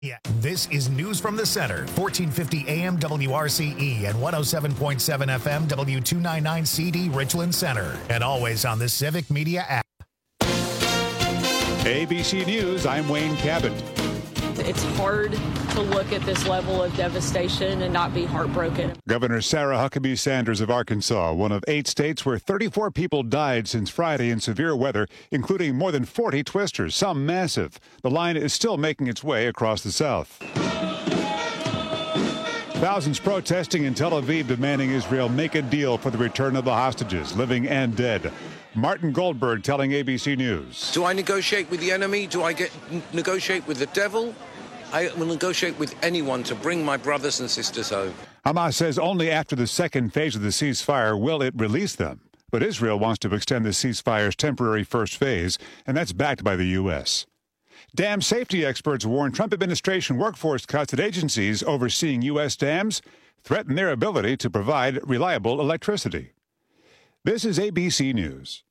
Yeah, this is News from the Center, 1450 AM WRCE and 107.7 FM W299 CD Richland Center, and always on the Civic Media app. ABC News, I'm Wayne Cabot. It's hard to look at this level of devastation and not be heartbroken. Governor Sarah Huckabee Sanders of Arkansas, one of 8 states where 34 people died since Friday in severe weather, including more than 40 twisters, some massive. The line is still making its way across the South. Thousands protesting in Tel Aviv demanding Israel make a deal for the return of the hostages, living and dead. Martin Goldberg telling ABC News. Do I negotiate with the enemy? Do I negotiate with the devil? I will negotiate with anyone to bring my brothers and sisters home. Hamas says only after the second phase of the ceasefire will it release them. But Israel wants to extend the ceasefire's temporary first phase, and that's backed by the U.S. Dam safety experts warn Trump administration workforce cuts at agencies overseeing U.S. dams threaten their ability to provide reliable electricity. This is ABC News.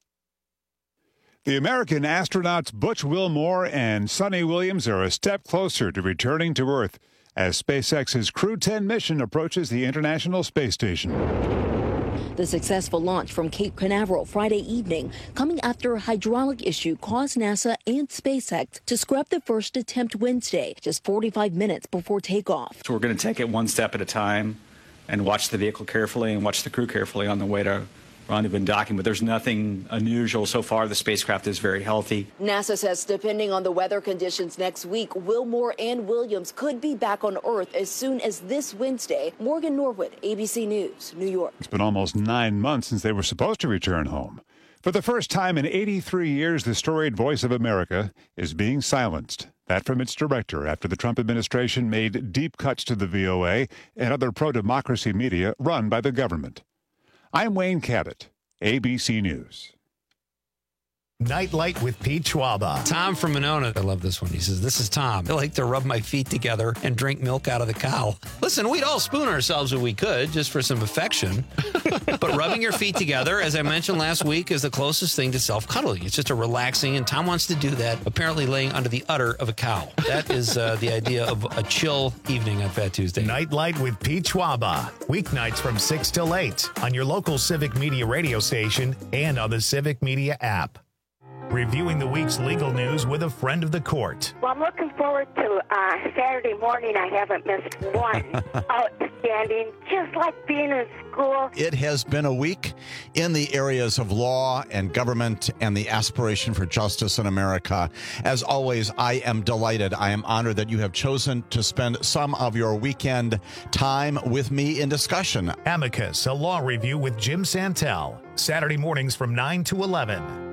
The American astronauts Butch Wilmore and Sonny Williams are a step closer to returning to Earth as SpaceX's Crew 10 mission approaches the International Space Station. The successful launch from Cape Canaveral Friday evening, coming after a hydraulic issue caused NASA and SpaceX to scrap the first attempt Wednesday, just 45 minutes before takeoff. So we're going to take it one step at a time and watch the vehicle carefully and watch the crew carefully on the way to rendezvous and docking, but there's nothing unusual so far. The spacecraft is very healthy. NASA says depending on the weather conditions next week, Wilmore and Williams could be back on Earth as soon as this Wednesday. Morgan Norwood, ABC News, New York. It's been almost 9 months since they were supposed to return home. For the first time in 83 years, the storied voice of America is being silenced. That from its director after the Trump administration made deep cuts to the VOA and other pro-democracy media run by the government. I'm Wayne Cabot, ABC News. Nightlight with Pete Schwaba. Tom from Monona. I love this one. He says, this is Tom. I like to rub my feet together and drink milk out of the cow. Listen, we'd all spoon ourselves if we could, just for some affection. But rubbing your feet together, as I mentioned last week, is the closest thing to self-cuddling. It's just a relaxing, and Tom wants to do that, apparently laying under the udder of a cow. That is the idea of a chill evening on Fat Tuesday. Nightlight with Pete Schwaba. Weeknights from 6 till 8 on your local Civic Media radio station and on the Civic Media app. Reviewing the week's legal news with a friend of the court. Well, I'm looking forward to Saturday morning. I haven't missed one. Outstanding, just like being in school. It has been a week in the areas of law and government and the aspiration for justice in America. As always, I am delighted. I am honored that you have chosen to spend some of your weekend time with me in discussion. Amicus, a law review with Jim Santel. Saturday mornings from 9 to 11.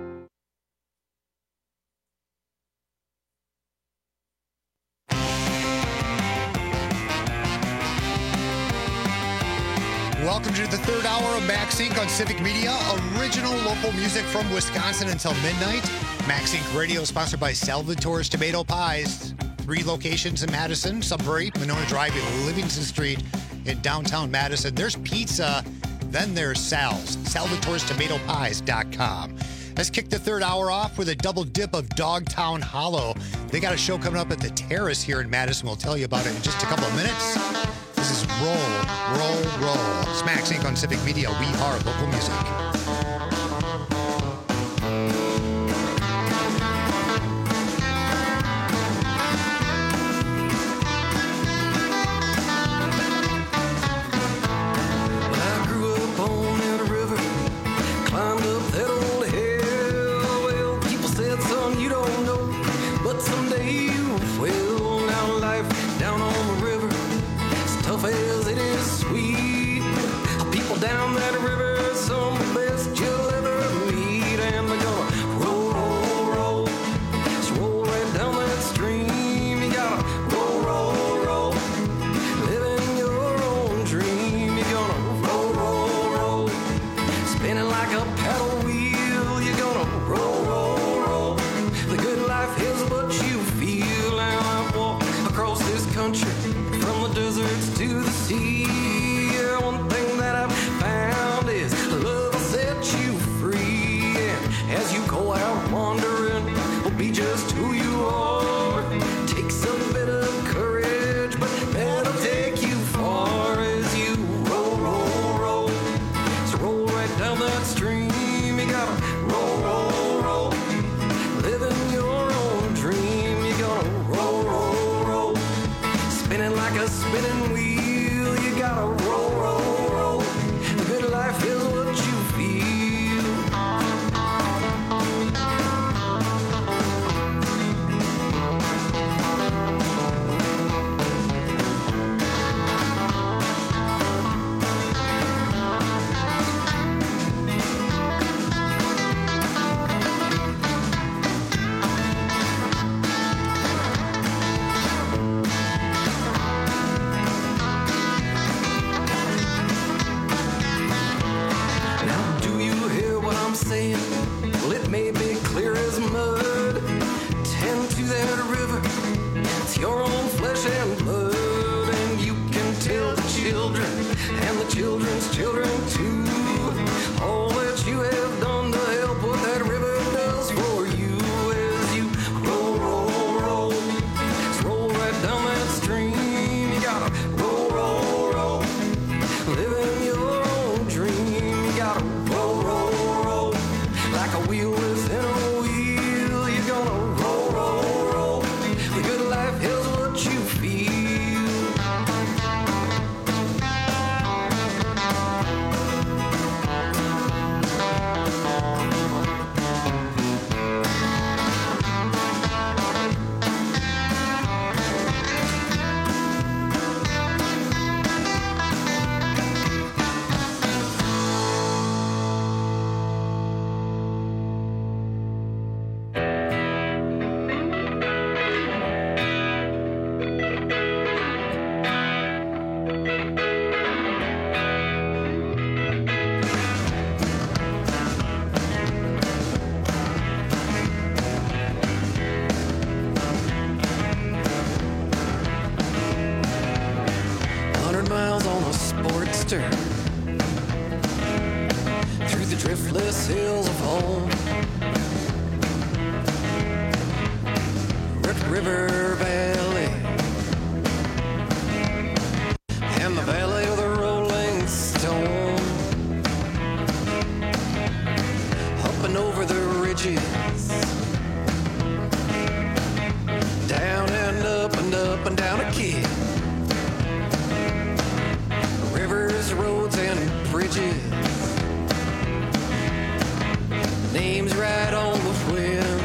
Welcome to the third hour of Max Inc. on Civic Media. Original local music from Wisconsin until midnight. Max Inc. Radio sponsored by Salvatore's Tomato Pies. 3 locations in Madison, Sudbury, Monona Drive, and Livingston Street in downtown Madison. There's pizza, then there's Sal's. Salvatore'sTomatoPies.com. Let's kick the third hour off with a double dip of Dogtown Hollow. They got a show coming up at the Terrace here in Madison. We'll tell you about it in just a couple of minutes. This is Roll, Roll, Roll. It's Max Inc. on Civic Media. We are local music. Down that river, some of the best you'll ever meet. And they're gonna roll, roll, roll. Just roll right down that stream. You gotta roll, roll, roll. Living your own dream. You're gonna roll, roll, roll. Spinning like a paddle wheel. You're gonna roll, roll, roll. The good life is what you feel. And I've walked across this country from the deserts to the sea. Yeah, one thing that I've found is love will set you free. And as you go out wandering, will be just who you are. Takes a bit of Sportster through the driftless hills of home. Red River Valley and the valley of the rolling stone. Up and over the ridges, down and up and up and down again. Rivers, roads, and bridges, names right on the wind.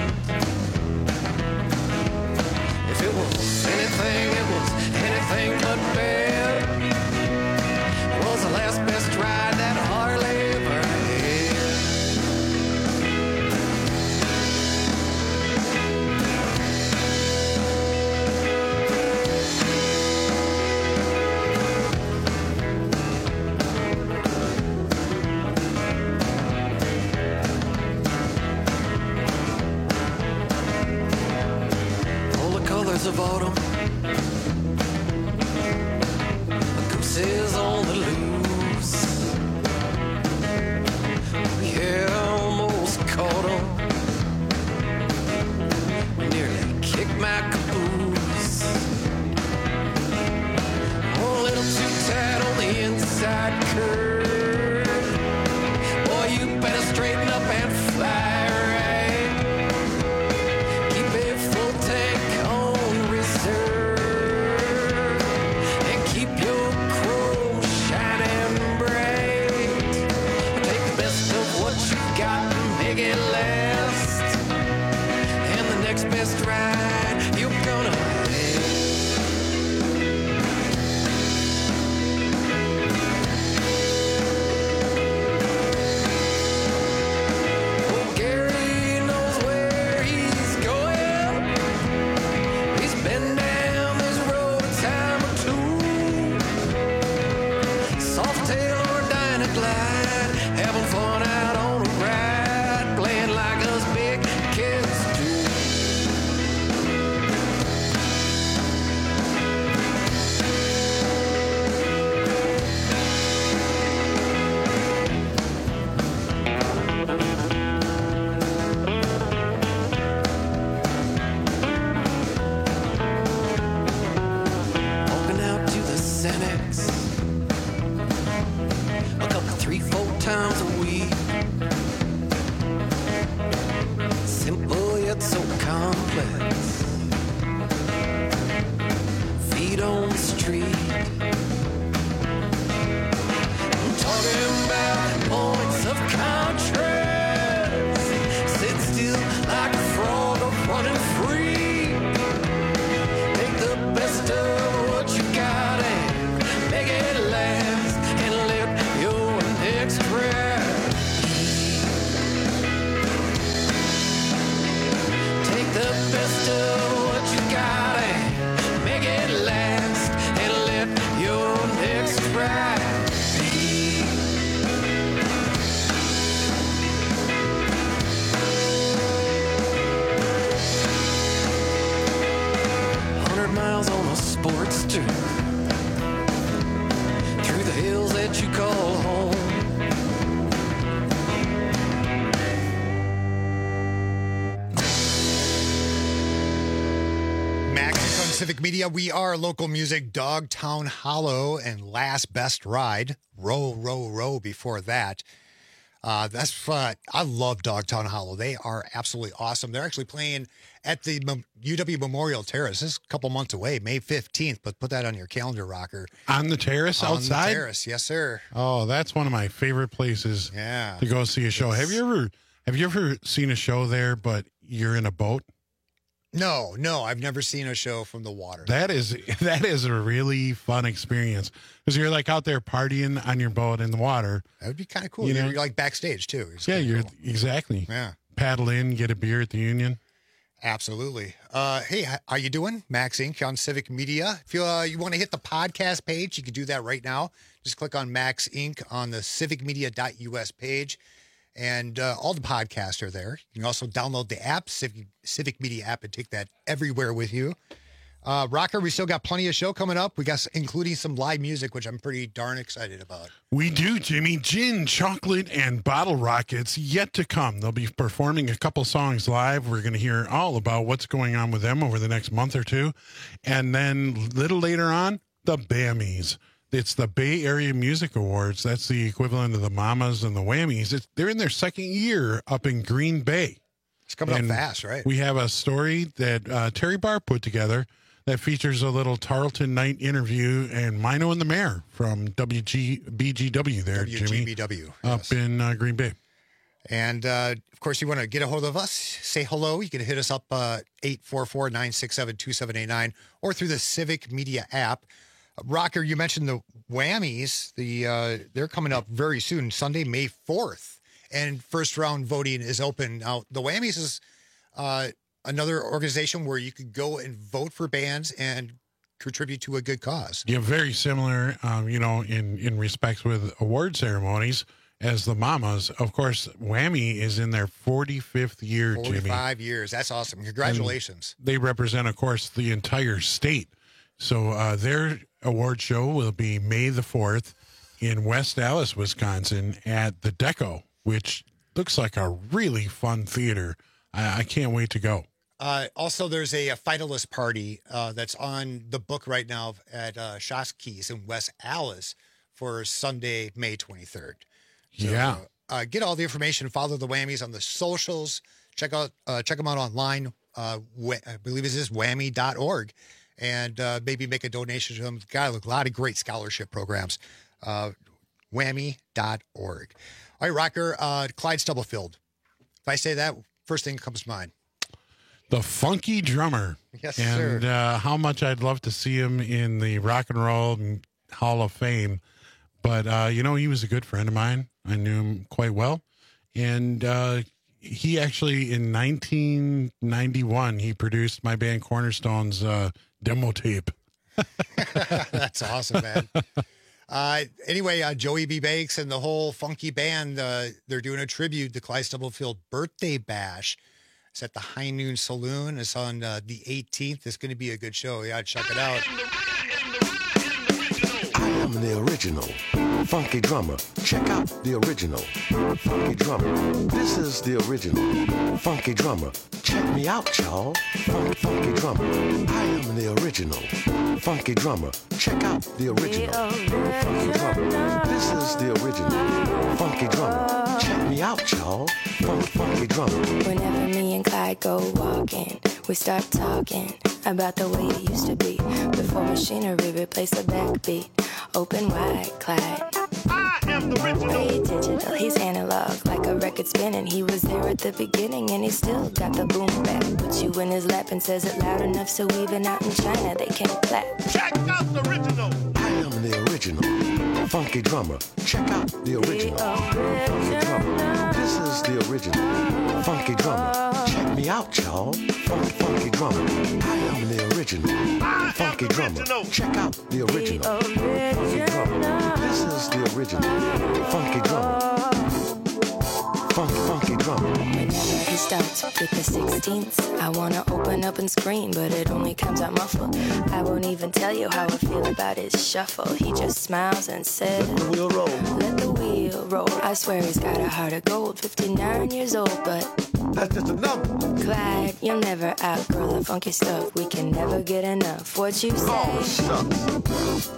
If it was anything, it was anything but bad. It was the last best ride that Harley ever had. Of autumn, a goose is on the loose. Yeah, I almost caught him, nearly kicked my caboose. A little too tight on the inside curve. Boy, you better straighten up and fly. Best ride you're gonna have. Oh, Gary knows where he's going. He's been down this road a time or two. Softail or Dynaglide, having fun out on a ride, playing like us big kids do. A couple, 3-4 times a week. Simple yet so complex. Feet on the street. I'm talking about points of contrast. Sit still like a frog or running free. Take the best of what you got and make it last, and let your next breath take the best of what you got and make it last, and let your next breath be. Miles on a Sportster through the hills that you call home. Max on Civic Media. We are local music. Dogtown Hollow and Last Best Ride. Row, row, row before that. That's fun. I love Dogtown Hollow. They are absolutely awesome. They're actually playing at the UW Memorial Terrace. This is a couple months away, May 15th, but put that on your calendar, Rocker. On the terrace outside? On the terrace, yes, sir. Oh, that's one of my favorite places to go see a show. Have you ever seen a show there, but you're in a boat? No, I've never seen a show from the water. That is a really fun experience because you're like out there partying on your boat in the water. That would be kind of cool. You're like backstage too. You're exactly. Yeah. Paddle in, get a beer at the Union. Absolutely. Hey, how you doing? Max Inc. on Civic Media. If you want to hit the podcast page, you can do that right now. Just click on Max Inc. on the civicmedia.us page. And all the podcasts are there. You can also download the app, Civic Media app, and take that everywhere with you. Rocker, we still got plenty of show coming up. We got including some live music, which I'm pretty darn excited about. We do, Jimmy. Gin, Chocolate, and Bottle Rockets yet to come. They'll be performing a couple songs live. We're going to hear all about what's going on with them over the next month or two. And then a little later on, the Bammies. It's the Bay Area Music Awards. That's the equivalent of the Mamas and the Whammies. They're in their second year up in Green Bay. It's coming up fast, right? We have a story that Terry Barr put together that features a little Tarleton Night interview and Mino and the Mayor from WGBGW there, Jimmy. WGBW. Up in Green Bay. And, of course, you want to get a hold of us, say hello. You can hit us up 844-967-2789 or through the Civic Media app. Rocker, you mentioned the Whammies. They're coming up very soon, Sunday, May 4th. And first round voting is open. Now, the Whammies is another organization where you could go and vote for bands and contribute to a good cause. Yeah, very similar, in respects with award ceremonies as the Mamas. Of course, Whammy is in their 45th year, 45 Jimmy. 45 years. That's awesome. Congratulations. And they represent, of course, the entire state. So their award show will be May the 4th in West Allis, Wisconsin at the Deco, which looks like a really fun theater. I can't wait to go. Also, there's a finalist party that's on the book right now at Shoski's in West Allis for Sunday, May 23rd. So, yeah. Get all the information. Follow the Whammies on the socials. Check them out online. I believe it is whammy.org. And maybe make a donation to them. Got a lot of great scholarship programs. Whammy.org. All right, Rocker, Clyde Stubblefield. If I say that, first thing that comes to mind. The Funky Drummer. Yes, and sir. How much I'd love to see him in the Rock and Roll Hall of Fame. But, he was a good friend of mine. I knew him quite well. And he actually, in 1991, he produced my band Cornerstone's demo tape. That's awesome, man. Anyway, Joey B. Banks and the whole funky band, they're doing a tribute to Clyde Stubblefield birthday bash. It's at the High Noon Saloon. It's on the 18th. It's going to be a good show. Yeah, check it out. I am the original funky drummer. Check out the original funky drummer. This is the original funky drummer. Check me out, y'all. Funky drummer. I am the original funky drummer. Check out the original funky drummer. This is the original funky drummer. Check me out, y'all. Funky drummer. Whenever me and Clyde go walking, we start talking about the way it used to be before machinery replaced the backbeat. Open wide, Clyde. I am the original. He digital, he's analog, like a record spinning. He was there at the beginning and he still got the boom back. Puts you in his lap and says it loud enough so even out in China they can't clap. Check out the original. I am the original funky drummer. Check out the original funky drummer. This is the original funky drummer. Check me out, y'all. Funky drummer. I am the original funky drummer. Check out the original funky drummer. This is the original funky drummer. Funky drummer. Whenever he starts with the 16ths, I wanna open up and scream, but it only comes out muffled. I won't even tell you how I feel about his shuffle. He just smiles and says, "Let the wheel roll. Let the wheel roll." I swear he's got a heart of gold. 59 years old, but that's just a number. Clyde, you'll never outgrow the funky stuff. We can never get enough. What you say? Oh, shucks.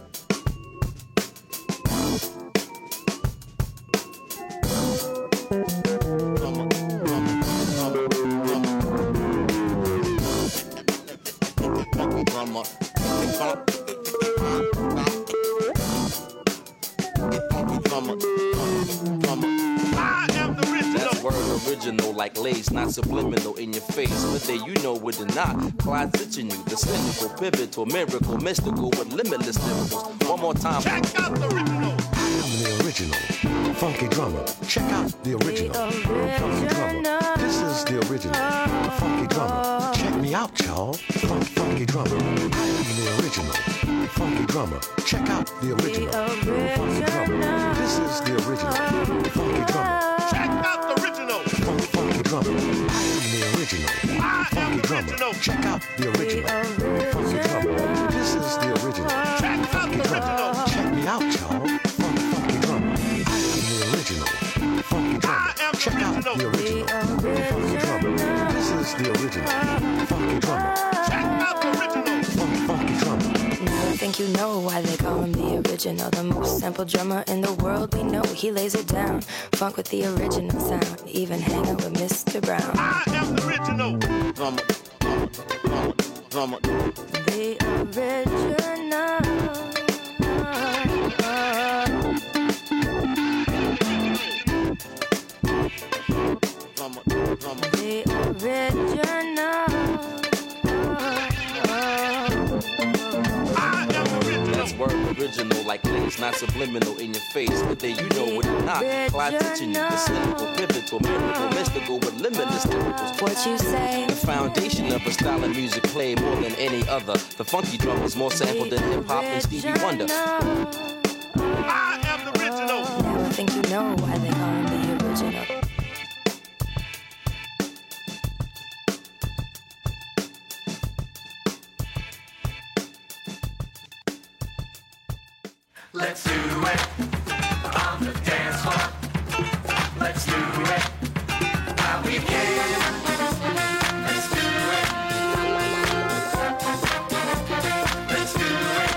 Original like lace, not subliminal in your face. Whether you know it or not, Clyde's itching you. The cynical, pivotal, miracle, mystical with limitless lyricals. One more time. Check out the original. I am the original funky drummer. Check out the original funky drummer. This is the original funky drummer. Check me out, y'all. Funky drummer. I am the original funky drummer. Check out the original funky drummer. This is the original funky drummer. Check out the original funky drummer. drummer. I am the original funky drummer. Check out the original funky drummer. This is the original funky drummer. Check me out, y'all. Funky drummer. I am the original funky drummer. Check out the original funky drummer. This is the original funky drummer. Check out the original funky drummer. Now I think you know why they call him the original. The most sampled drummer in the world we know. He lays it down, funk with the original sound. Even hang out with Mr. Brown. I am the original drummer. The original. The original. That's word original, like things not subliminal in your face, but then you know what you're not. Clyde teaching you the cynical, pivotal, miracle, mystical, with limitless lyricals. What you say? The foundation of a style of music played more than any other. The funky drum is more sampled than hip hop and Stevie Wonder. I am the original. Now I think you know why they call him the original. Let's do it on the dance floor. Let's do it while we can. Let's do it. Let's do it.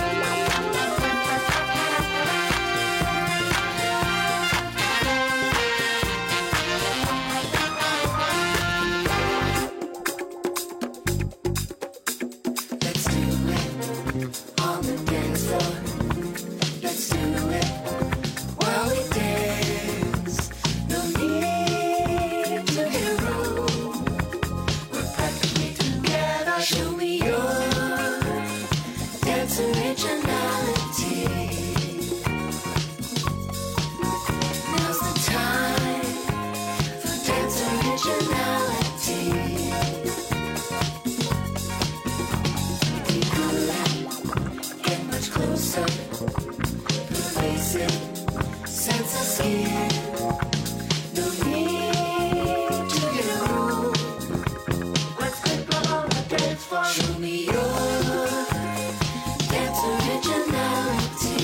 Let's do it on the dance floor. Let's do it while we dance. No need to hero. We're practically together. Show me your dance originality. Now's the time for dance originality. We could get much closer. Face it, sense of skin. No need to get a room. Let's get on the dance floor. Show me your dance originality.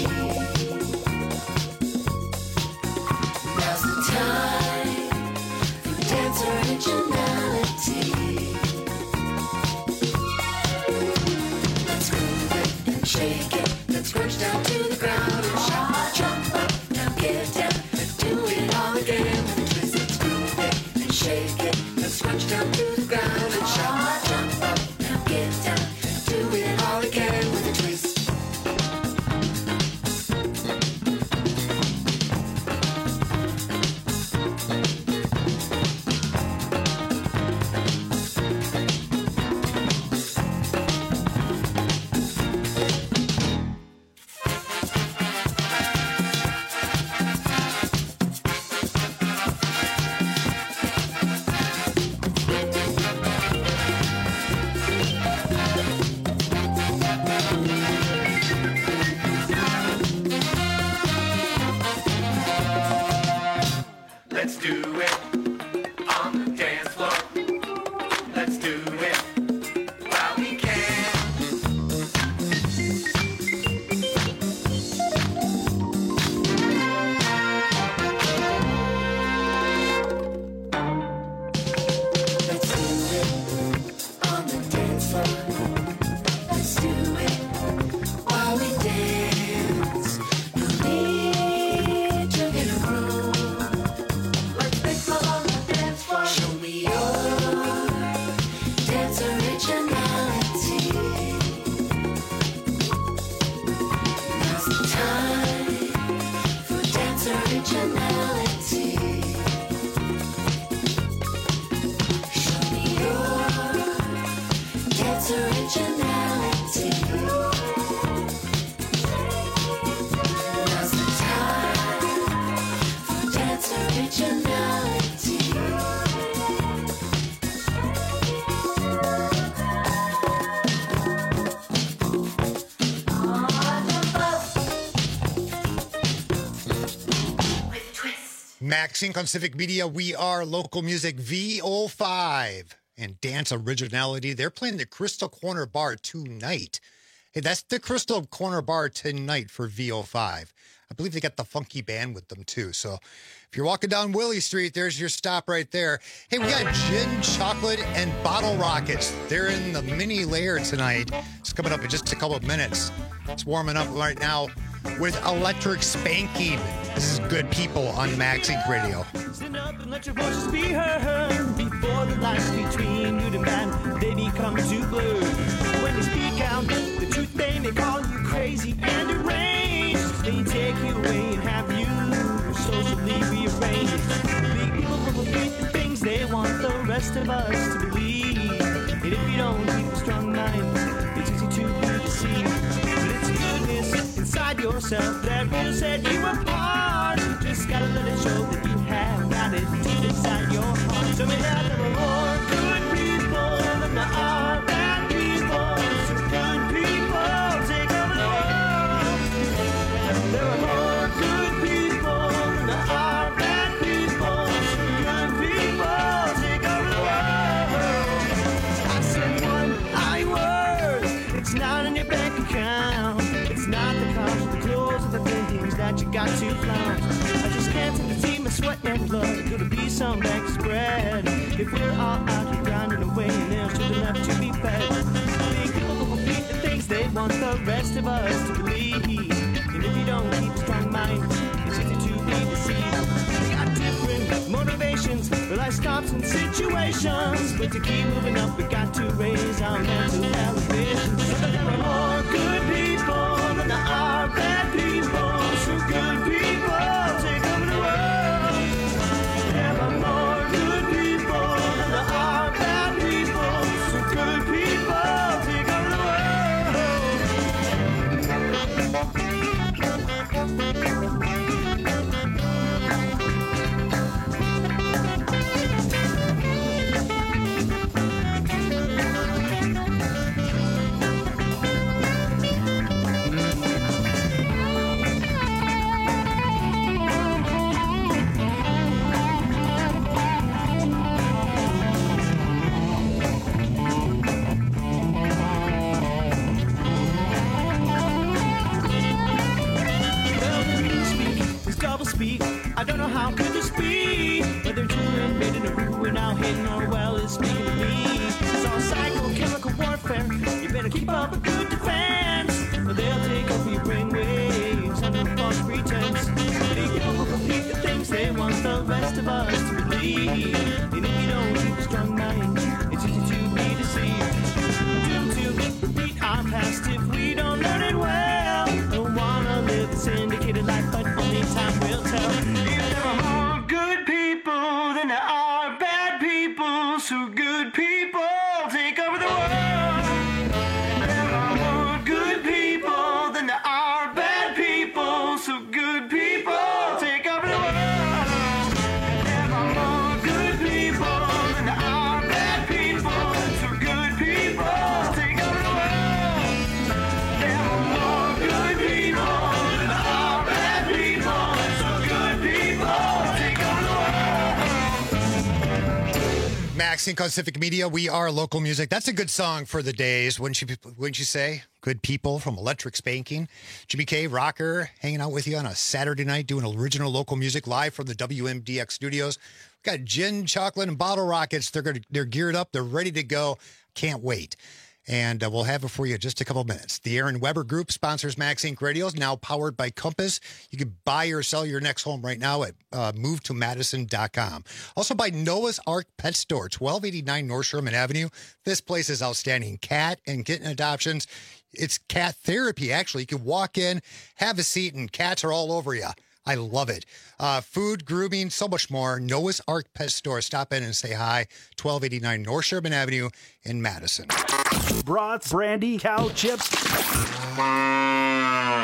Now's the time for dance originality. Let's groove it and shake it. Let's crunch down to the ground. Jump up, now get down, and do it all again with a twist. Let's groove it and shake it. Let's scrunch down to the ground and shout. Jump up, now get down, and do it all again with a twist. Max Inc. on Civic Media. We are local music VO5 and dance originality. They're playing the Crystal Corner Bar tonight. Hey, that's the Crystal Corner Bar tonight for VO5. I believe they got the funky band with them too. So if you're walking down Willie Street, there's your stop right there. Hey, we got Gin, Chocolate, and Bottle Rockets. They're in the mini layer tonight. It's coming up in just a couple of minutes. It's warming up right now with Electric Spanking. This is Good People on Max Inc. Radio. Stand up and let your voices be heard. Before the lines between good and bad, they become too blurred. When they speak out the truth, they may call you crazy and deranged. They take you away and have you socially rearranged. Big people will repeat the things they want the rest of us to believe. And if you don't keep a strong mind, it's easy to be deceived. But it's goodness inside yourself that will set you apart. You just gotta let it show that you have got it deep inside your heart. So may that there are more good people than there are bad people. So good people take over the world. There are more good people than there are bad people. So good people take over the world. I said one word. It's not in your bank account. It's not the cars, the clothes, or the things that you got to flaunt. I just can't seem to see my sweat and blood. Could it be some back spread? If we're all out here grinding away and there's children left to be fed. Big people will repeat the things they want the rest of us to believe. And if you don't keep a strong mind, it's easy to be deceived. We got different motivations for life stops and situations. But to keep moving up, we got to raise our mental elevation. So there are more good people than there are bad people. So good people take over the world. There are more good people than there are bad people. So good people take over the speak. I don't know how could this be. Whether children made in a room, we're now hidden or well is speaking to me. It's all psychochemical warfare. You better keep up a good defense, or they'll take over your brainwaves under false pretense. They will repeat the things they want the rest of us to believe. And if you don't keep a strong mind, it's easy to be deceived. Doomed to repeat our past if we don't learn it well. Don't wanna live the syndicated life, but only time will tell. If there are more good people than there are bad people, so good people take over the world. There are more good people than there are bad people, so good people take over the world. There are more good people than there are bad people, so good people take over the world. There are more good people than there are bad people, so good people take over the world. Max Inc. on Civic Media. We are local music. That's a good song for the days, wouldn't you say? Good People from Electric Spanking. Jimmy K, rocker, hanging out with you on a Saturday night doing original local music live from the WMDX studios. We've got Gin, Chocolate, and Bottle Rockets. They're geared up. They're ready to go. Can't wait. And we'll have it for you in just a couple of minutes. The Aaron Weber Group sponsors Max Inc. Radio, now powered by Compass. You can buy or sell your next home right now at movetomadison.com. Also by Noah's Ark Pet Store, 1289 North Sherman Avenue. This place is outstanding. Cat and kitten adoptions. It's cat therapy, actually. You can walk in, have a seat, and cats are all over you. I love it. Food, grooming, so much more. Noah's Ark Pet Store. Stop in and say hi. 1289 North Sherman Avenue in Madison. Brats, brandy, cow chips.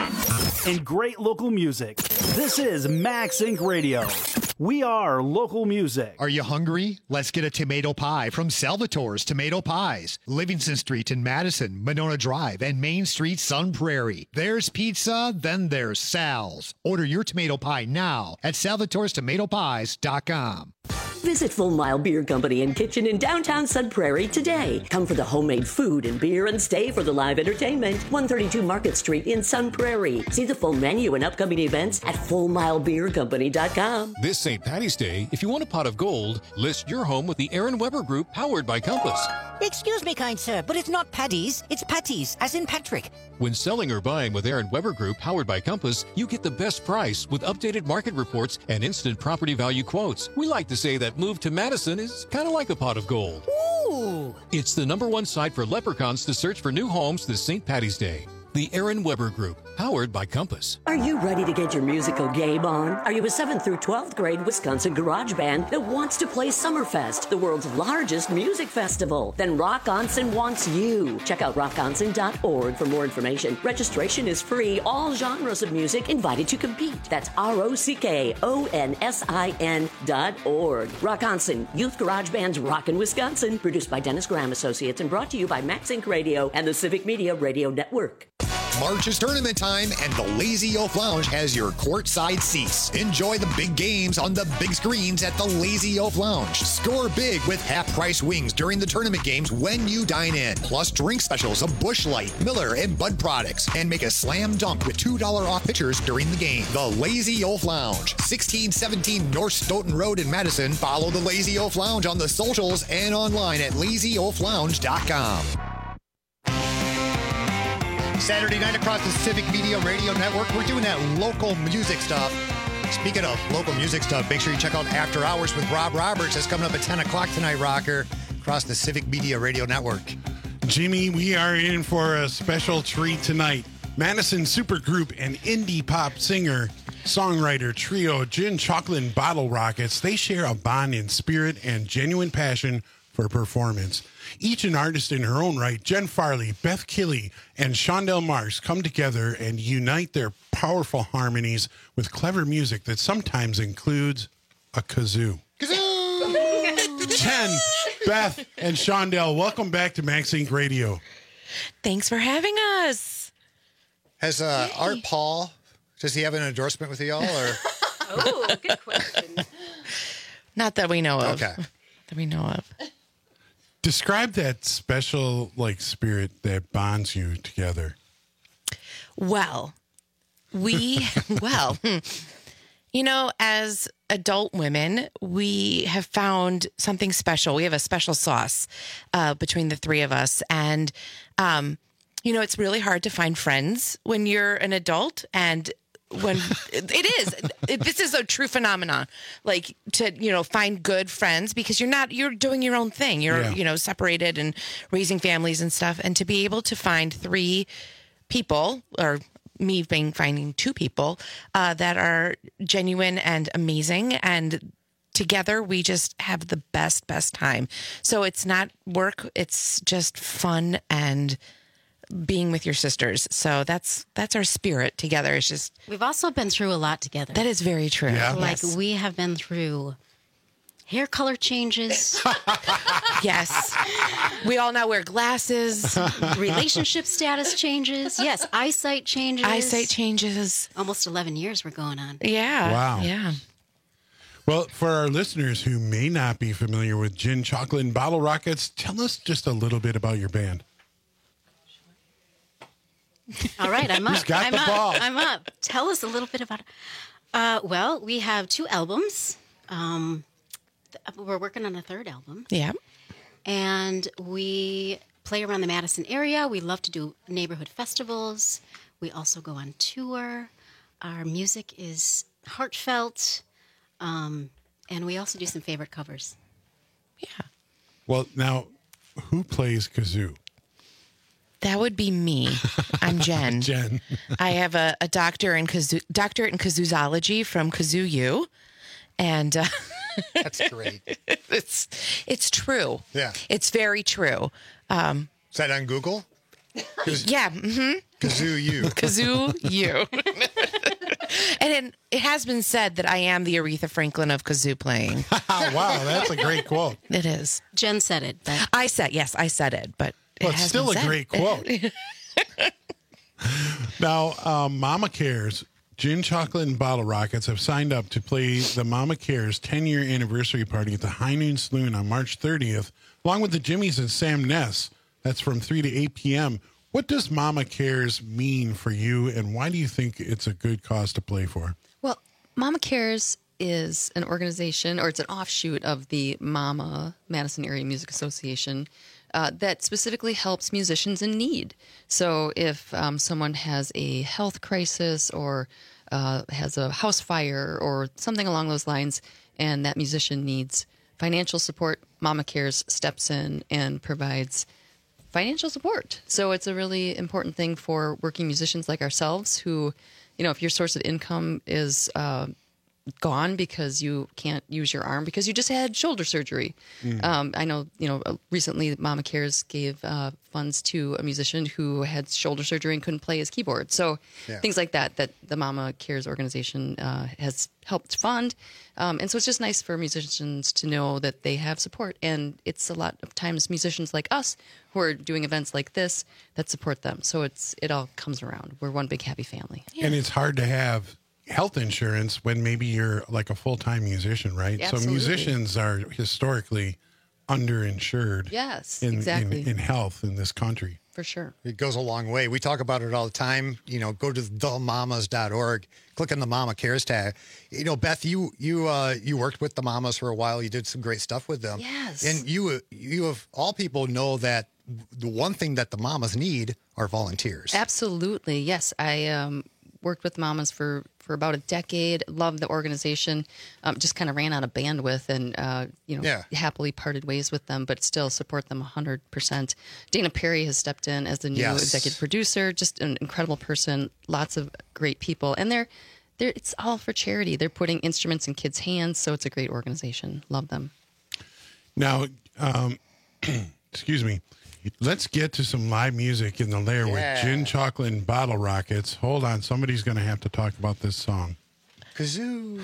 and great local music. This is Max Inc. Radio. We are local music. Are you hungry? Let's get a tomato pie from Salvatore's Tomato Pies. Livingston Street in Madison, Monona Drive, and Main Street, Sun Prairie. There's pizza, then there's Sal's. Order your tomato pie now at salvatorestomatopies.com. Visit Full Mile Beer Company and Kitchen in downtown Sun Prairie today. Come for the homemade food and beer and stay for the live entertainment. 132 Market Street in Sun Prairie. See the full menu and upcoming events at fullmilebeercompany.com. This St. Patty's Day, if you want a pot of gold, list your home with the Aaron Weber Group, powered by Compass. Excuse me, kind sir, but it's not Paddy's, it's Patty's, as in Patrick. When selling or buying with Aaron Weber Group, powered by Compass, you get the best price with updated market reports and instant property value quotes. We like to say that move to Madison is kind of like a pot of gold. Ooh! It's the #1 site for leprechauns to search for new homes this St. Patty's Day. The Aaron Weber Group, powered by Compass. Are you ready to get your musical game on? Are you a 7th through 12th grade Wisconsin garage band that wants to play Summerfest, the world's largest music festival? Then Rock Onsen wants you. Check out rockonsen.org for more information. Registration is free. All genres of music invited to compete. That's ROCKONSIN.org. Rock Onsen, Youth Garage Band's Rockin' Wisconsin. Produced by Dennis Graham Associates and brought to you by Max Inc. Radio and the Civic Media Radio Network. March is tournament time, and the Lazy Oaf Lounge has your courtside seats. Enjoy the big games on the big screens at the Lazy Oaf Lounge. Score big with half-price wings during the tournament games when you dine in. Plus drink specials of Busch Light, Miller, and Bud products. And make a slam dunk with $2 off pitchers during the game. The Lazy Oaf Lounge, 1617 North Stoughton Road in Madison. Follow the Lazy Oaf Lounge on the socials and online at lazyoaflounge.com. Saturday night across the Civic Media Radio Network, we're doing that local music stuff. Speaking of local music stuff, make sure you check out After Hours with Rob Roberts. That's coming up at 10 o'clock tonight, Rocker, across the Civic Media Radio Network. Jimmy, we are in for a special treat tonight. Madison supergroup and indie pop singer, songwriter trio Gin Chocolate and Bottle Rockets, they share a bond in spirit and genuine passion for performance. Each an artist in her own right, Jen Farley, Beth Killey, and Shondell Marks come together and unite their powerful harmonies with clever music that sometimes includes a kazoo. Jen, Beth, and Shondell, welcome back to Max Inc. Radio. Thanks for having us. Has Art Paul, does he have an endorsement with y'all? Or? Oh, good question. Not that we know of. Okay. That we know of. Describe that special spirit that bonds you together. Well, as adult women, we have found something special. We have a special sauce between the three of us. And, it's really hard to find friends when you're an adult. And when this is a true phenomenon, to find good friends, because you're doing your own thing. You're separated and raising families and stuff, and to be able to find three people, or me finding two people that are genuine and amazing, and together we just have the best time. So it's not work, it's just fun and being with your sisters. So that's our spirit together. It's just, we've also been through a lot together. That is very true. Yeah. Yes. We have been through hair color changes. Yes. We all now wear glasses. Relationship status changes. Yes. Eyesight changes. Almost 11 years we're going on. Yeah. Wow. Yeah. Well, for our listeners who may not be familiar with Gin Chocolate and Bottle Rockets, tell us just a little bit about your band. All right, I'm up. Who's got the ball? I'm up. Tell us a little bit about it. Well, we have 2 albums. We're working on a 3rd album. Yeah. And we play around the Madison area. We love to do neighborhood festivals. We also go on tour. Our music is heartfelt. And we also do some favorite covers. Yeah. Well, now, who plays kazoo? That would be me. I'm Jen. Jen. I have a doctorate in kazoozology from Kazoo U, and that's great. It's true. Yeah, it's very true. Is that on Google? Yeah. Mm-hmm. Kazoo you. Kazoo you. And it has been said that I am the Aretha Franklin of kazoo playing. Wow, that's a great quote. It is. Jen said it. But I said it, but Well, it it's has still been a said. great quote. Now, Mama Cares, Gin Chocolate and Bottle Rockets have signed up to play the Mama Cares 10-year anniversary party at the High Noon Saloon on March 30th, along with the Jimmys and Sam Ness. That's from 3 to 8 p.m. What does Mama Cares mean for you, and why do you think it's a good cause to play for? Well, Mama Cares is an organization, or it's an offshoot of the MAMA, Madison Area Music Association, that specifically helps musicians in need. So if someone has a health crisis or has a house fire or something along those lines, and that musician needs financial support, Mama Cares steps in and provides financial support. So it's a really important thing for working musicians like ourselves who, if your source of income is gone because you can't use your arm because you just had shoulder surgery. I know, recently Mama Cares gave funds to a musician who had shoulder surgery and couldn't play his keyboard. So things like that the Mama Cares organization has helped fund. And so it's just nice for musicians to know that they have support. And it's a lot of times musicians like us who are doing events like this that support them. So it all comes around. We're one big happy family. And it's hard to have health insurance when maybe you're like a full-time musician, right? Absolutely. So musicians are historically underinsured. Yes, in exactly. in health in this country. For sure. It goes a long way. We talk about it all the time. Go to themamas.org, click on the Mama Cares tab. Beth, you worked with the Mamas for a while. You did some great stuff with them. Yes. And you of all people know that the one thing that the Mamas need are volunteers. Absolutely. Yes. I worked with Mamas for about a decade. Loved the organization. Just kind of ran out of bandwidth and, happily parted ways with them, but still support them 100%. Dana Perry has stepped in as the new executive producer. Just an incredible person. Lots of great people. And it's all for charity. They're putting instruments in kids' hands. So it's a great organization. Love them. Now, excuse me. Let's get to some live music in the lair with Gin Chocolate and Bottle Rockets. Hold on. Somebody's going to have to talk about this song. Kazoo.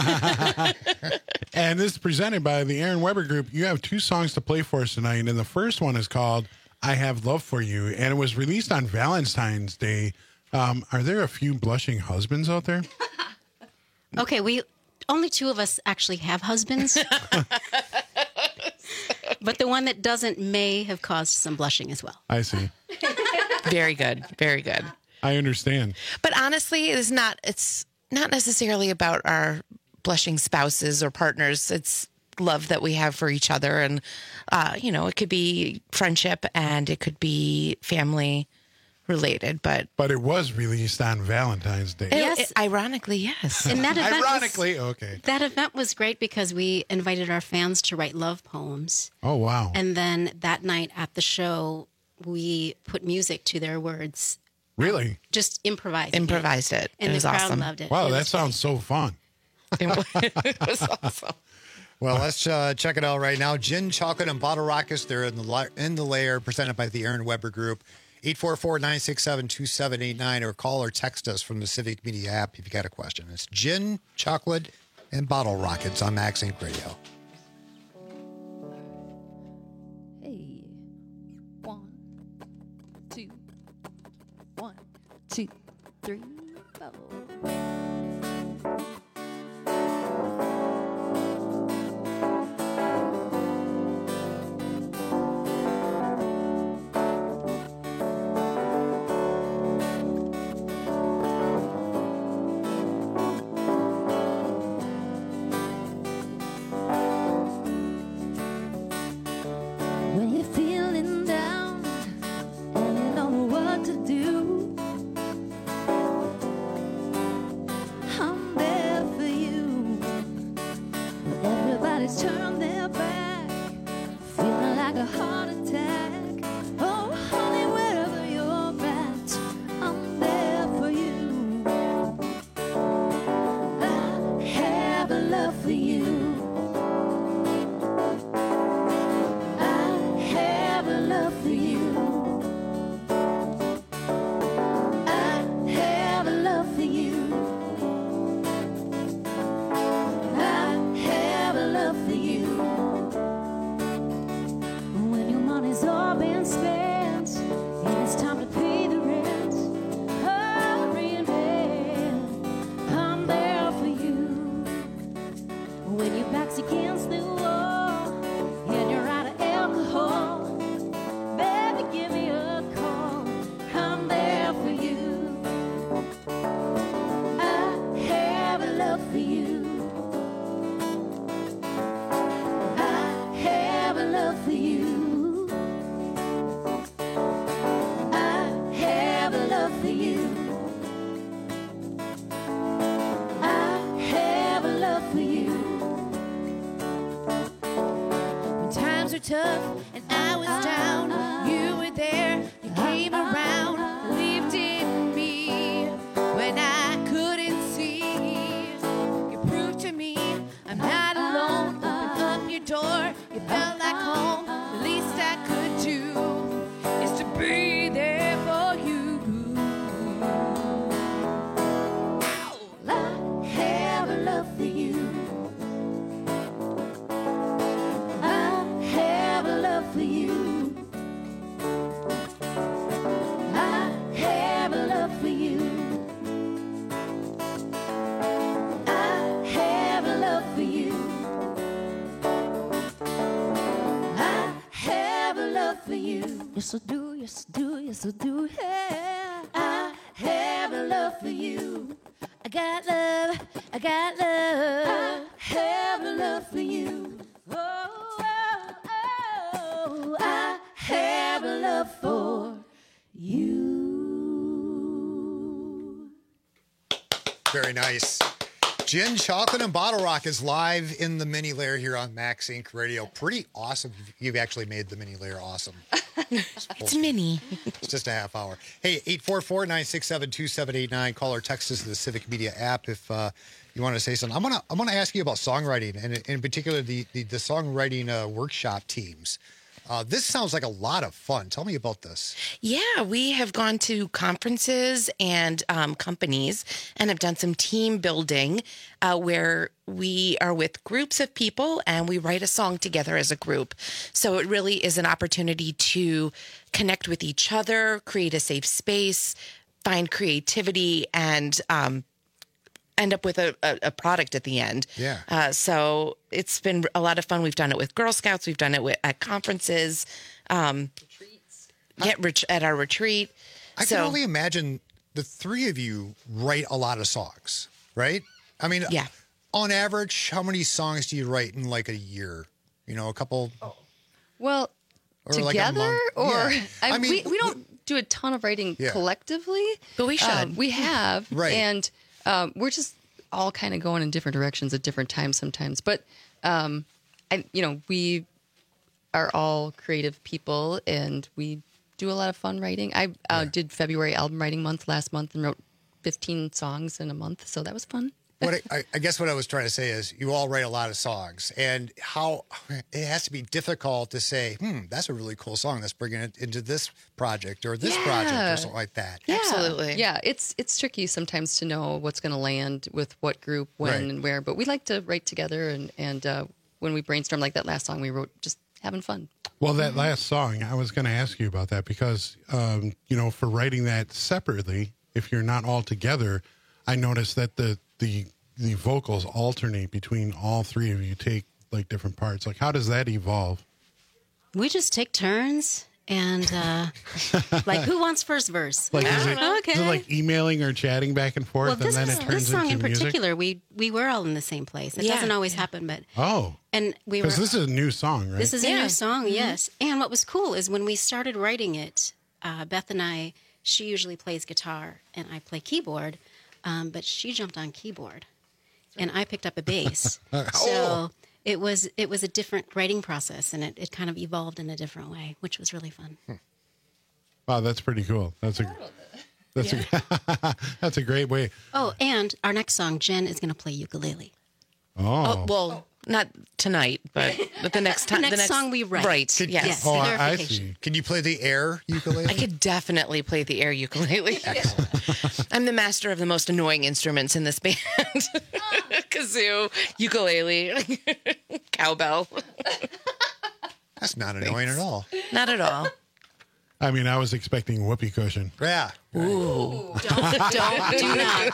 And this is presented by the Aaron Weber Group. You have 2 songs to play for us tonight. And the first one is called I Have Love for You. And it was released on Valentine's Day. Are there a few blushing husbands out there? Okay, only 2 of us actually have husbands. But the one that doesn't may have caused some blushing as well. I see. Very good. Very good. I understand. But honestly, it's not necessarily about our blushing spouses or partners. It's love that we have for each other. And, it could be friendship and it could be family related, but it was released on Valentine's Day. Yes. Ironically, yes. And that event okay. That event was great because we invited our fans to write love poems. Oh, wow. And then that night at the show, we put music to their words. Really? Just improvised it. And it was the crowd awesome. loved it. Wow, It that was sounds so fun. It was awesome. Well, let's check it out right now. Gin, Chocolate, and Bottle Rockets. They're in the lair, presented by the Aaron Weber Group. 844-967-2789, or call or text us from the Civic Media app if you got a question. It's Gin, Chocolate, and Bottle Rockets on Max Inc. Radio. Hey. 1, 2, 1, 2, 3, 4. When you're feeling down and you don't know what to do, tough and I was down, you were there, you came around, believed in me when I couldn't see. You proved to me I'm not alone. Opened up your door, you felt like home. The least I could do is to be there for you. I have a love for you. I have a love for you. I have a love for you. I have a love for you. I have a love for you. Yes, I do, yes, I do, yes, I do. Yeah. I have a love for you. I got love, I got love. I have a love for you. Oh, oh, oh, I have a love for you. Very nice. Gin, Chocolate, and Bottle Rockets live in the mini layer here on Max Inc. Radio. Pretty awesome. You've actually made the mini layer awesome. It's mini. It's just a half hour. Hey, 844-967-2789. Call or text us to the Civic Media app if you want to say something. I'm gonna ask you about songwriting, and in particular the songwriting workshop teams. This sounds like a lot of fun. Tell me about this. Yeah, we have gone to conferences and companies and have done some team building where we are with groups of people and we write a song together as a group. So it really is an opportunity to connect with each other, create a safe space, find creativity, and end up with a product at the end. Yeah. So it's been a lot of fun. We've done it with Girl Scouts. We've done it at conferences. At our retreat. I can only imagine the three of you write a lot of songs, right? I mean, yeah. On average, how many songs do you write in like a year? You know, a couple. Well, Or like a together, month? or Yeah. I I mean, mean, we don't do a ton of writing Yeah. collectively, but we should. We have, Right. And we're just all kind of going in different directions at different times sometimes. But we are all creative people, and we do a lot of fun writing. I did February album writing month last month and wrote 15 songs in a month, so that was fun. What I guess what I was trying to say is you all write a lot of songs, and how it has to be difficult to say, that's a really cool song. Let's bring it into this project or this project or something like that. Yeah. Absolutely. Yeah, it's tricky sometimes to know what's going to land with what group, when, Right. and where. But we like to write together, and when we brainstorm, like that last song we wrote, just having fun. Well, that last song, I was going to ask you about that because, for writing that separately, if you're not all together, I noticed that the vocals alternate between all three of you, take like different parts. Like, how does that evolve? We just take turns and like, who wants first verse? Like, is Okay. it like emailing or chatting back and forth, Well, and this then it turns this song into in music? particular, we were all in the same place. It Yeah. doesn't always happen, but Oh, and we were. because this is a new song, right? This is a Yeah. new song, yes. And what was cool is when we started writing it, Beth and I, she usually plays guitar and I play keyboard, but she jumped on keyboard, and I picked up a bass. So it was a different writing process, and it kind of evolved in a different way, which was really fun. Wow, that's pretty cool. That's a great way. Oh, and our next song, Jen is going to play ukulele. Oh, Well, not tonight, but the next time. The next song we write. Right. Yes. Yes. oh, I clarification. see. Can you play the air ukulele? I could definitely play the air ukulele. I'm the master of the most annoying instruments in this band. Kazoo, ukulele, cowbell. That's not annoying at all. Not at all. I mean, I was expecting whoopee cushion. Yeah. Ooh. Don't do not.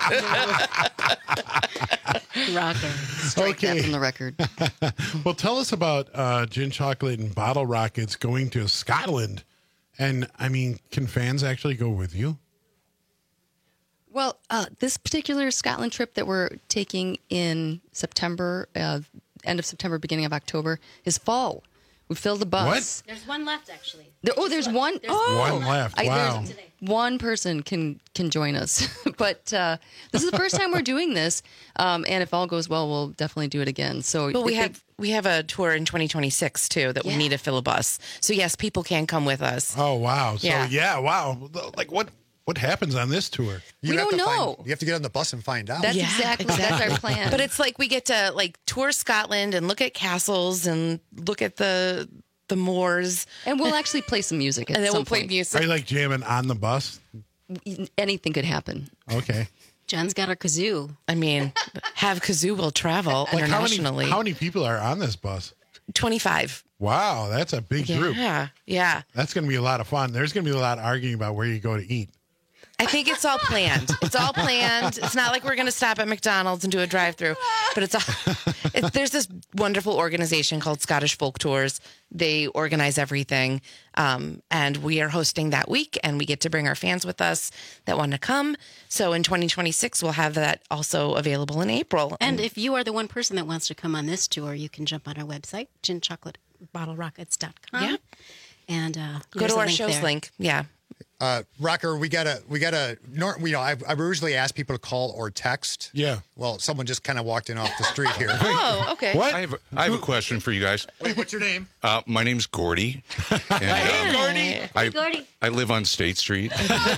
Rocker. Strike that from the record. Well, tell us about Gin, Chocolate, and Bottle Rockets going to Scotland. And, I mean, can fans actually go with you? Well, this particular Scotland trip that we're taking in September, end of September, beginning of October, is fall. We filled the bus. There's one left, actually. There's one. One left. Wow. There's one person can join us, but this is the first time we're doing this, and if all goes well, we'll definitely do it again. So, but we have a tour in 2026 too that we need to fill a bus. So yes, people can come with us. Oh wow! So Yeah. wow. Like what happens on this tour? We don't know. You have to get on the bus and find out. That's exactly that's our plan. But it's like we get to like tour Scotland and look at castles and look at the moors, and we'll actually play some music. And then we'll play Are music. you like jamming on the bus? Anything could happen. Okay. John's got our kazoo. I mean, have kazoo will travel Like internationally. how many people are on this bus? 25. Wow, that's a big group. Yeah. That's going to be a lot of fun. There's going to be a lot of arguing about where you go to eat. I think it's all planned. It's all planned. It's not like we're going to stop at McDonald's and do a drive-through, but there's this wonderful organization called Scottish Folk Tours. They organize everything, and we are hosting that week, and we get to bring our fans with us that want to come. So in 2026, we'll have that also available in April. And if you are the one person that wants to come on this tour, you can jump on our website, ginchocolateBottleRockets.com. Yeah. And go there's to a our link show's there. link. Yeah. Rocker, we gotta. I originally asked people to call or text. Yeah. Well, someone just kind of walked in off the street here. Oh, okay. What? I have a question for you guys. Wait, what's your name? My name's Gordy. And, Gordy. I live on State Street.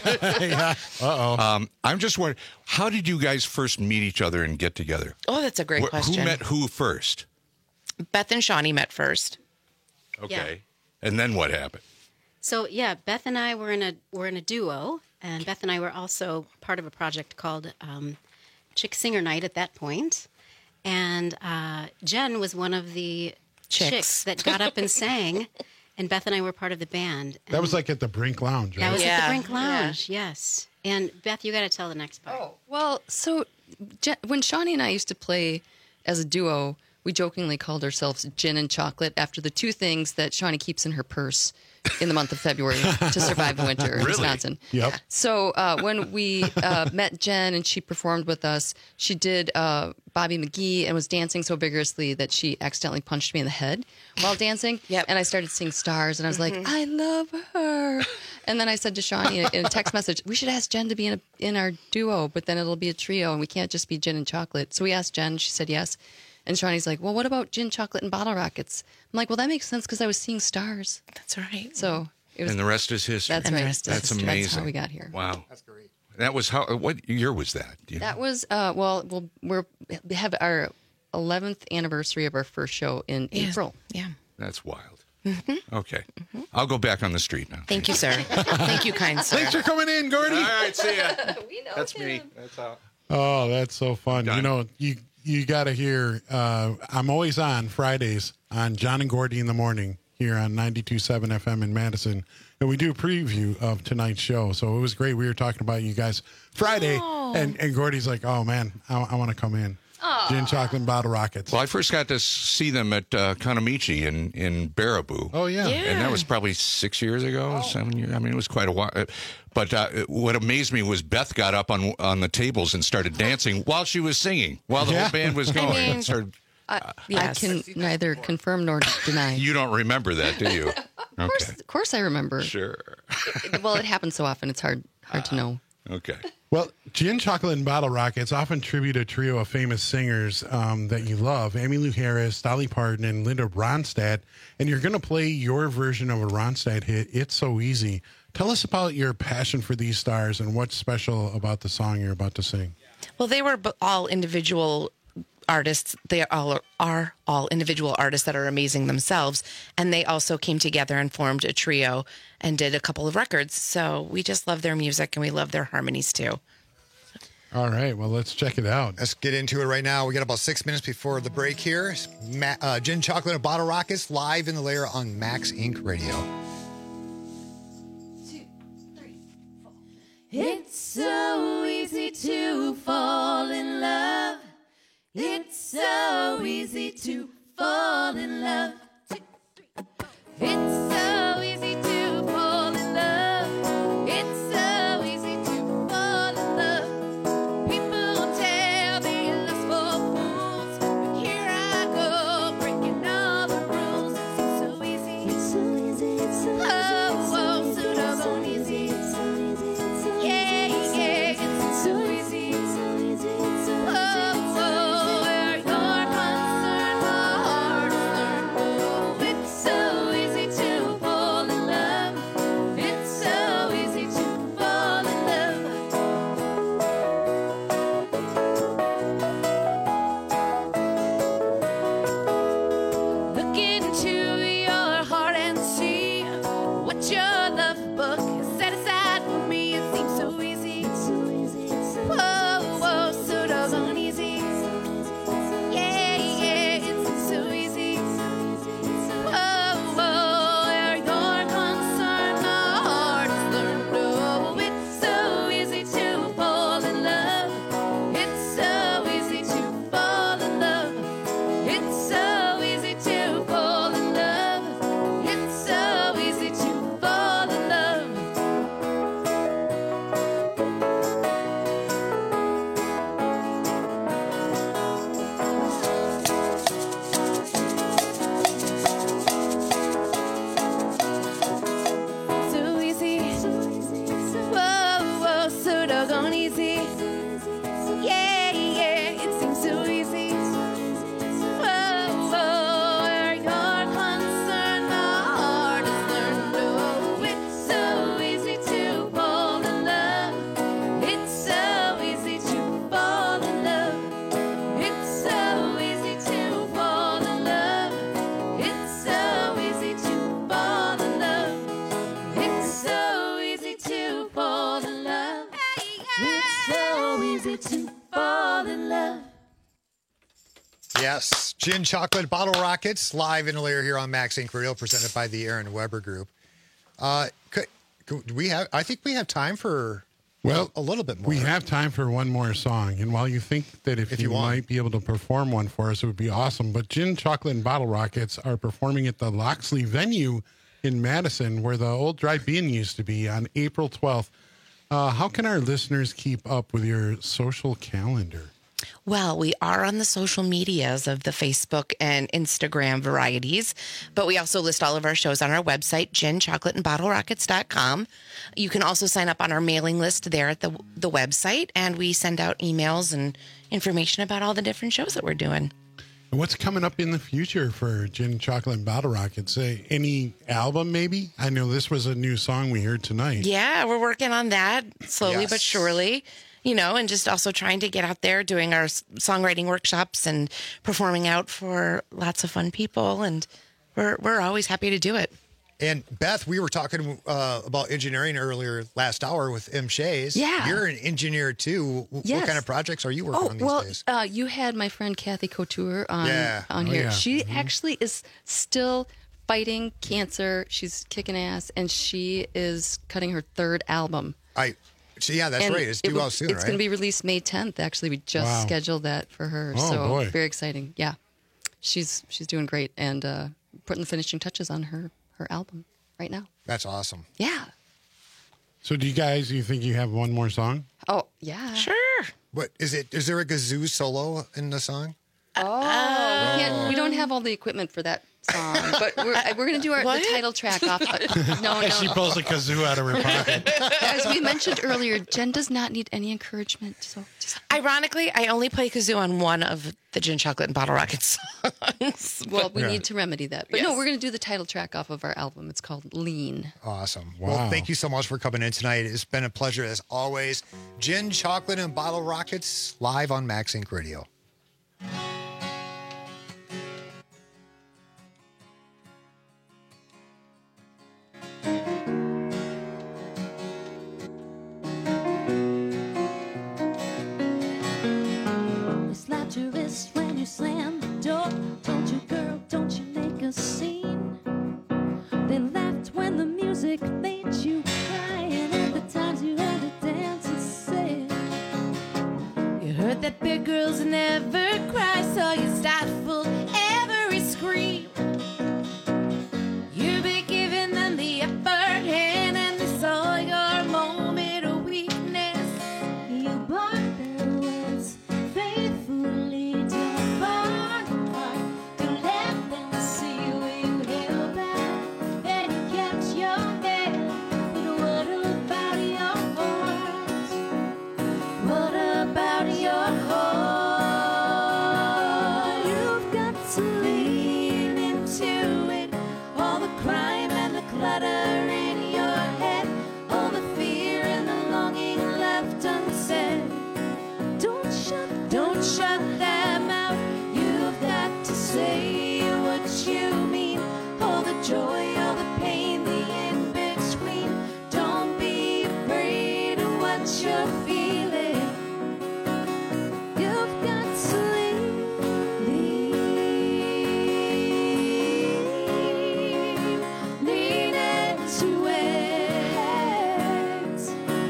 I'm just wondering, how did you guys first meet each other and get together? Oh, that's a great question. Who met who first? Beth and Shawnee met first. Okay. And then what happened? So yeah, Beth and I were in a duo, and Beth and I were also part of a project called Chick Singer Night at that point. And Jen was one of the chicks that got up and sang, and Beth and I were part of the band. That was like at the Brink Lounge, right? That was at the Brink Lounge, yes. And Beth, you got to tell the next part. Oh, well, so when Shawnee and I used to play as a duo, we jokingly called ourselves Gin and Chocolate after the two things that Shawnee keeps in her purse in the month of February to survive the winter in Wisconsin. Yep. So when we met Jen and she performed with us, she did Bobby McGee and was dancing so vigorously that she accidentally punched me in the head while dancing. Yep. And I started seeing stars, and I was like, I love her. And then I said to Shawnee in a text message, we should ask Jen to be in our duo, but then it'll be a trio, and we can't just be Gin and Chocolate. So we asked Jen. She said yes. And Shawnee's like, well, what about Gin, Chocolate, and Bottle Rockets? I'm like, well, that makes sense because I was seeing stars. That's right. So it was. And the rest is history. That's right. That's amazing. That's how we got here. Wow. That's great. That was how. What year was that? Do you know? That was we have our 11th anniversary of our first show in April. Yeah. That's wild. Okay. I'll go back on the street now. Thank you, sir. Thank you, kind sir. Thanks for coming in, Gordy. All right, see ya. We know That's him. me. That's out. Oh, that's so fun. Done. You know, you got to hear, I'm always on Fridays on John and Gordy in the morning here on 92.7 FM in Madison. And we do a preview of tonight's show. So it was great. We were talking about you guys Friday. And Gordy's like, oh, man, I want to come in. Gin, Chocolate, and Bottle Rockets. Well, I first got to see them at Kanamichi in Baraboo. Oh, yeah. And that was probably 6 years ago, 7 years. I mean, it was quite a while. But what amazed me was Beth got up on the tables and started dancing while she was singing, while the whole band was going. And started, I can neither confirm nor deny. you don't remember that, do you? Of course I remember. Sure. Well, it happens so often, it's hard to know. Okay. Well, Gin, Chocolate, and Bottle Rockets often tribute a trio of famous singers that you love, Emmylou Harris, Dolly Parton, and Linda Ronstadt. And you're going to play your version of a Ronstadt hit, It's So Easy. Tell us about your passion for these stars and what's special about the song you're about to sing. Well, they were all individual artists. They are all individual artists that are amazing themselves. And they also came together and formed a trio and did a couple of records. So we just love their music and we love their harmonies too. All right. Well, let's check it out. Let's get into it right now. We got about 6 minutes before the break here. Gin, Chocolate, and Bottle Rockets live in the layer on Max Inc. Radio. It's so easy to fall in love. It's so easy to fall in love. It's so easy to fall in love. It's so easy to fall in love. People tell me lustful fools, but here I go breaking all the rules. It's so easy easy to fall in love. Yes, Gin Chocolate Bottle Rockets live in Elyria here on Max Inc. Radio, presented by the Aaron Weber Group. Do we have? I think we have time for a little bit more. We have time for one more song, and while you think that if you might be able to perform one for us, it would be awesome. But Gin Chocolate and Bottle Rockets are performing at the Loxley venue in Madison, where the old drive-in used to be, on April 12th. How can our listeners keep up with your social calendar? Well, we are on the social medias of the Facebook and Instagram varieties, but we also list all of our shows on our website, ginchocolateandbottlerockets.com. You can also sign up on our mailing list there at the website, and we send out emails and information about all the different shows that we're doing. And what's coming up in the future for Gin Chocolate and Bottle Rockets? Any album, maybe? I know this was a new song we heard tonight. Yeah, we're working on that slowly but surely. You know, and just also trying to get out there doing our songwriting workshops and performing out for lots of fun people. And we're always happy to do it. And Beth, we were talking about engineering earlier last hour with M. Shays. Yeah. You're an engineer too. Yes. What kind of projects are you working on these days? You had my friend Kathy Couture on here. Yeah. She actually is still fighting cancer. She's kicking ass, and she is cutting her third album. Yeah, that's right. It's due out soon, right? It's going to be released May 10th. Actually, we just scheduled that for her. Oh, so boy. Very exciting. Yeah, she's doing great and putting the finishing touches on her album right now. That's awesome. Yeah. So do you think you have one more song? Oh yeah. Sure. What is it? Is there a kazoo solo in the song? We don't have all the equipment for that song, but we're going to do the title track off. No. She pulls a kazoo out of her pocket. As we mentioned earlier, Jen does not need any encouragement. So, ironically, I only play kazoo on one of the Gin Chocolate and Bottle Rockets songs. Well, we need to remedy that. But no, we're going to do the title track off of our album. It's called Lean. Awesome. Wow. Well, thank you so much for coming in tonight. It's been a pleasure as always. Gin Chocolate and Bottle Rockets live on Max Inc. Radio. Slap your wrist when you slam the door. Don't you, girl, don't you make a scene. They laughed when the music made you cry, and at the times you had to dance and sing. You heard that big girls never cry, so you stifled every scream. You've been giving them the upper hand, and they saw your moment of weakness. You bought their words faithfully down on your heart to let them see where you held back, and you kept your head. But what about your heart? What about your heart? You've got to lean into it. All the crime and the clutter in your head, all the fear and the longing left unsaid. Don't shut them out. You've got to say what you mean. All the joy, all the pain, the in between. Don't be afraid of what you're feeling. You've got to lean into it.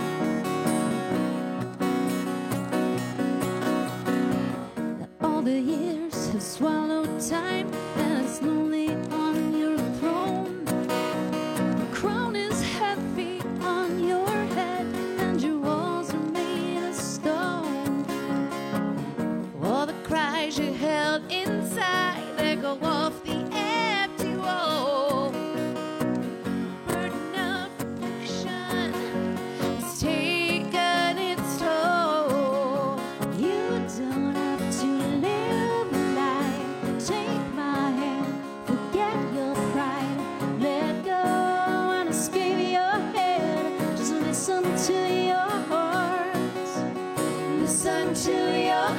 All the years have swallowed time, and it's lonely on your throne. The crown is heavy on your head, and your walls are made of stone. All the cries you held inside, they go off the empty wall. Burden of affliction has taken its toll. You don't have to live a lie. Take my hand, forget your pride. Let go and escape your head. Just listen to your heart. Listen to your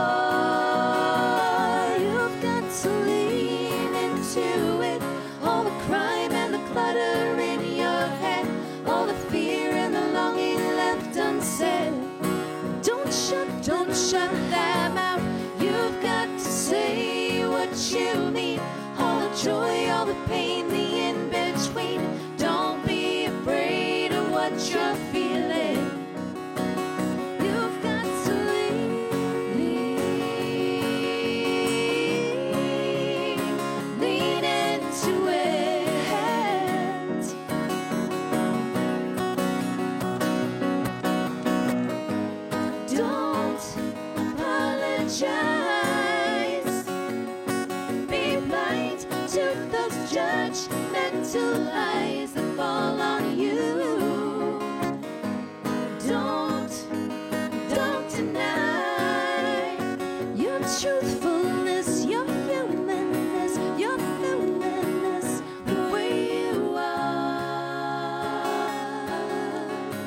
heart. You've got to lean into it. All the crime and the clutter in your head, all the fear and the longing left unsaid. Don't shut the pain, the in-between. Don't be afraid of what you're feeling. You've got to lean into it. Don't apologize. Be blind to those judgmental eyes that fall on you. Don't deny your truthfulness, your humanness, your feminine-ness, the way you are.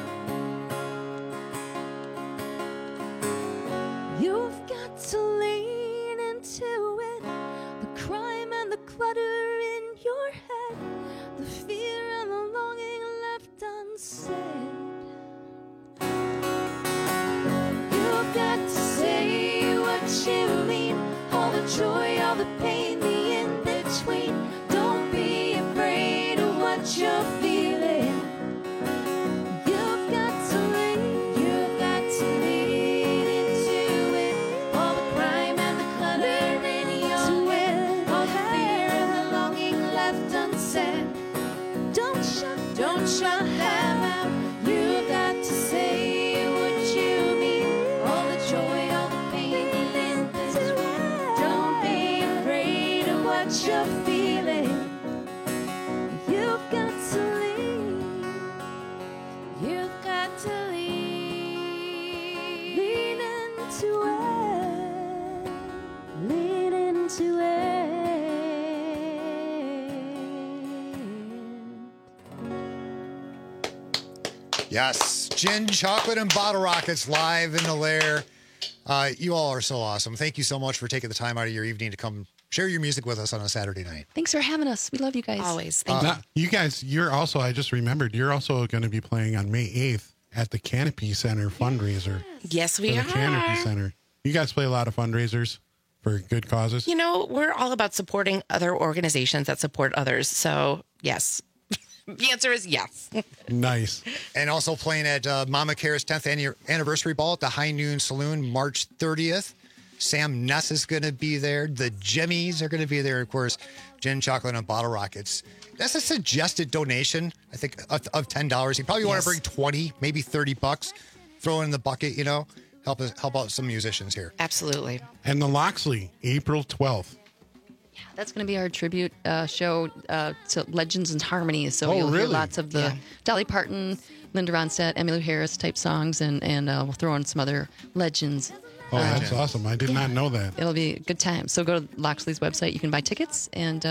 You've got to lean into it. The crime and the clutter in your head, the fear and the longing left unsaid. You've got to say what you mean, all the joy, all the pain, the in-between. Don't be afraid of what you're feeling. You've got to lean into it. All the crime and the clutter in your head, all the fear and the longing left unsaid. Don't shut them out. You've got to say what you mean. All the joy, all the pain, the in-between. Don't be afraid of what you're feeling. You've got to lean. You've got to lean into it. Lean into it. Yes, Gin, Chocolate, and Bottle Rockets live in the Lair. You all are so awesome. Thank you so much for taking the time out of your evening to come share your music with us on a Saturday night. Thanks for having us. We love you guys. Always. Thank Now, you guys, you're also, I just remembered, you're also going to be playing on May 8th at the Canopy Center fundraiser. Yes, we For are. the Canopy Center. You guys play a lot of fundraisers for good causes? You know, we're all about supporting other organizations that support others. So, yes. The answer is yes. Nice. And also playing at Mama Care's 10th anniversary ball at the High Noon Saloon, March 30th. Sam Ness is going to be there. The Jimmies are going to be there. Of course, Gin, Chocolate, and Bottle Rockets. That's a suggested donation, I think, of $10. You probably want to bring 20, maybe $30. Throw it in the bucket, you know. Help out some musicians here. Absolutely. And the Loxley, April 12th. That's going to be our tribute show to Legends and Harmonies. So you'll hear really? lots of the Dolly Parton, Linda Ronstadt, Emmylou Harris type songs, and we'll throw in some other legends. Oh, that's awesome. I did not know that. It'll be a good time. So go to Loxley's website. You can buy tickets, and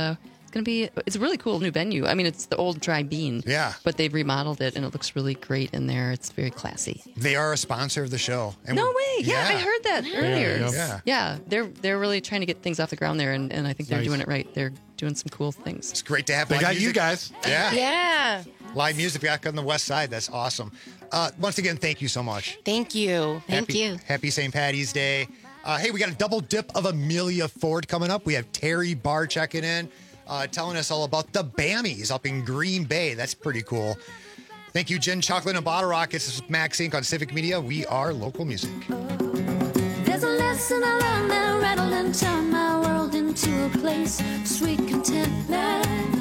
it's a really cool new venue. I mean, it's the old Dry Bean. Yeah. But they've remodeled it, and it looks really great in there. It's very classy. They are a sponsor of the show. And No we're- way. Yeah, I heard that earlier. Yeah. Yeah, they're really trying to get things off the ground there, and I think they're Nice. doing it right. They're doing some cool things. It's great to have They live got music. you guys. Yeah. Yeah. Live music back on the west side. That's awesome. Once again, thank you so much. Thank you. Happy St. Patty's Day. Hey, we got a double dip of Amelia Ford coming up. We have Terry Barr checking in, telling us all about the Bammies up in Green Bay. That's pretty cool. Thank you, Gin, Chocolate, and Bottle Rockets. This is Max Inc. on Civic Media. We are local music. There's a lesson I learned that rattled and turned my world into a place of sweet contentment.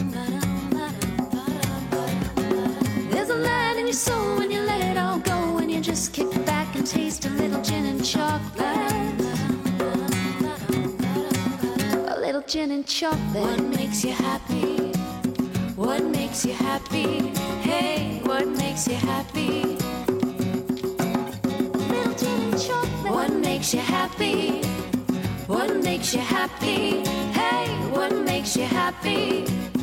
There's a light in your soul when you let it all go, when you just kick back and taste a little gin and chocolate. A little gin and chocolate. What makes you happy? What makes you happy? Hey, what makes you happy? Little gin and chocolate. What makes you happy? What makes you happy? Hey, what makes you happy?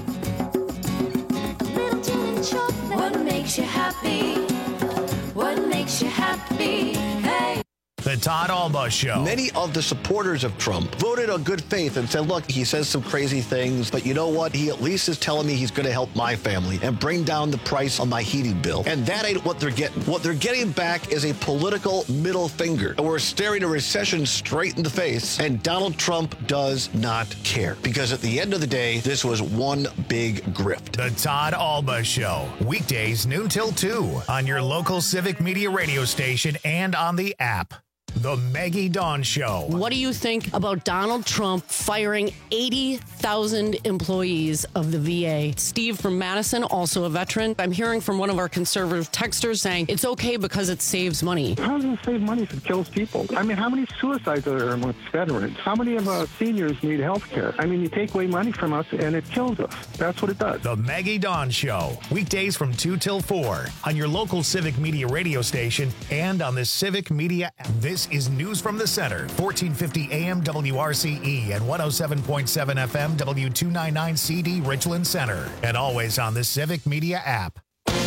Little gin and chocolate. What makes you happy? What makes you happy? Hey. The The Todd Alba Show. Many of the supporters of Trump voted on good faith and said, look, he says some crazy things, but you know what? He at least is telling me he's going to help my family and bring down the price on my heating bill. And that ain't what they're getting. What they're getting back is a political middle finger. And we're staring a recession straight in the face. And Donald Trump does not care. Because at the end of the day, this was one big grift. The Todd Alba Show. Weekdays noon till 2 on your local Civic Media radio station and on the app. The Maggie Dawn Show. What do you think about Donald Trump firing 80,000 employees of the VA? Steve from Madison, also a veteran. I'm hearing from one of our conservative texters saying it's okay because it saves money. How does it save money if it kills people? I mean, how many suicides are there amongst veterans? How many of our seniors need health care? I mean, you take away money from us and it kills us. That's what it does. The Maggie Dawn Show. Weekdays from 2 till 4 on your local Civic Media radio station and on the Civic Media app. This is News from the Center, 1450 AM WRCE and 107.7 FM W299 CD Richland Center, and always on the Civic Media app.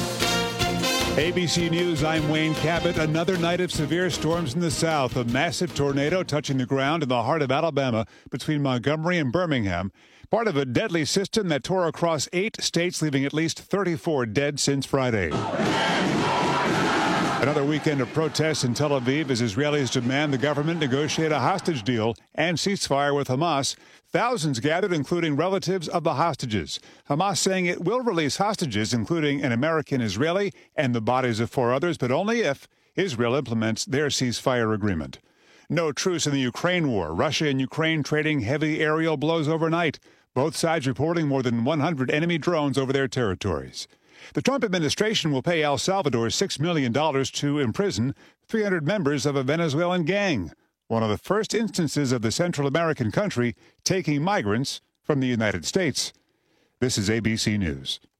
ABC News, I'm Wayne Cabot. Another night of severe storms in the south. A massive tornado touching the ground in the heart of Alabama between Montgomery and Birmingham. Part of a deadly system that tore across 8 states, leaving at least 34 dead since Friday. Another weekend of protests in Tel Aviv as Israelis demand the government negotiate a hostage deal and ceasefire with Hamas. Thousands gathered, including relatives of the hostages. Hamas saying it will release hostages, including an American Israeli and the bodies of 4 others, but only if Israel implements their ceasefire agreement. No truce in the Ukraine war. Russia and Ukraine trading heavy aerial blows overnight. Both sides reporting more than 100 enemy drones over their territories. The Trump administration will pay El Salvador $6 million to imprison 300 members of a Venezuelan gang, one of the first instances of the Central American country taking migrants from the United States. This is ABC News.